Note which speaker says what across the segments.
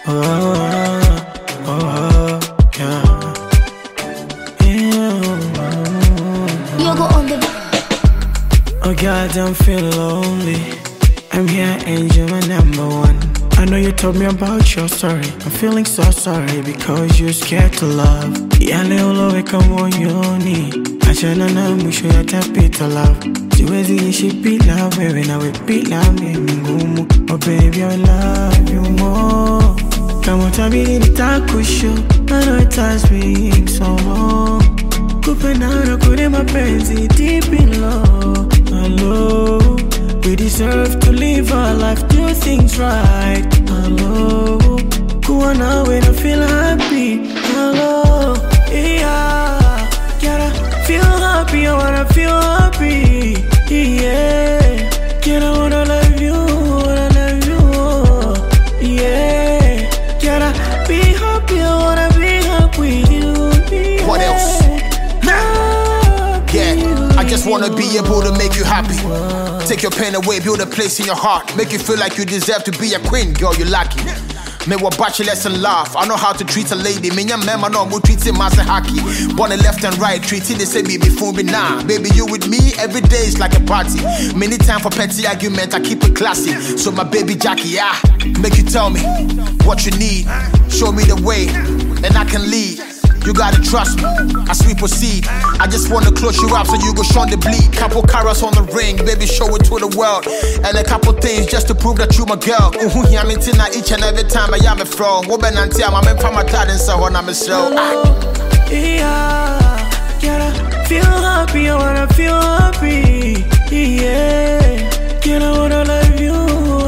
Speaker 1: Oh God, I'm feeling lonely. I'm here, angel, my number one. I know you told me about your story. I'm feeling so sorry because you're scared to love. Yale ulowe kama yoni. Achana na mwisho yatapita love. Siwezi ishi bila wewe nawe bila mimi ngumu. Oh baby, I love you more. Kama utabiri nitakusho. I know it has been so long. Kupendana kule mapenzi deep in love. Hello, we deserve to live our life, do things right. Hello, kuwa nawe na feel happy. Hello, yeah, gotta feel happy, I wanna feel happy. Yeah, gotta wanna love you, yeah, gotta be happy, I wanna be happy with you. Yeah.
Speaker 2: What else? Yeah, I just wanna be able to make you happy. Take your pain away, build a place in your heart. Make you feel like you deserve to be a queen, girl, you're lucky. Me wa bachelors and laugh. I know how to treat a lady. Me ya mema no mo treat him as a hacky. Born left and right, treating the same baby for me now. Baby, you with me every day is like a party. Many time for petty argument, I keep it classy. So my baby Jackie, make you tell me what you need. Show me the way, and I can lead. You gotta trust me, as we proceed. I just wanna close you up so you go show the bleed. Couple carats on the ring, baby, show it to the world. And a couple things just to prove that you my girl. I'm into each and every time I am a fro. Woman and tea, I'm in from my dad and so on, I'm a show.
Speaker 1: Yeah, gotta feel happy, I wanna feel happy. Yeah, gotta wanna love you,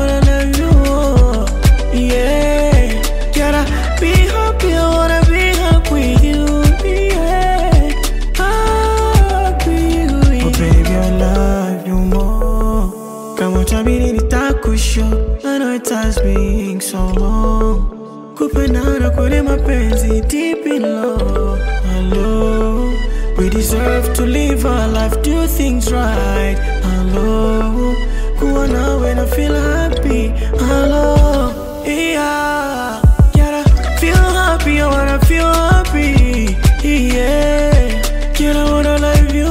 Speaker 1: yeah, gotta be happy, I wanna be happy with you. Yeah, happy with you. Oh baby, I love you more. Kama utabiri nitakusho. I know it has been so long. Kupendana kule mapenzi deep in love. Hello, we deserve to live our life, do things right. Hello, kuwa nawe na feel happy. Hello, yeah, gotta feel happy, I wanna feel happy. Yeah, gotta wanna love you,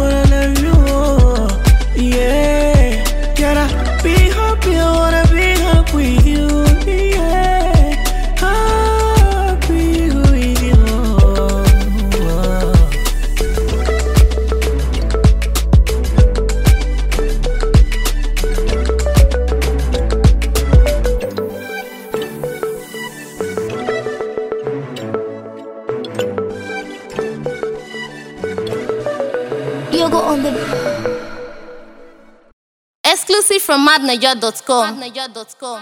Speaker 1: yeah, gotta be happy, I wanna be happy with you. Yeah, happy with you.
Speaker 3: Yogo on the exclusive from madnaja.com.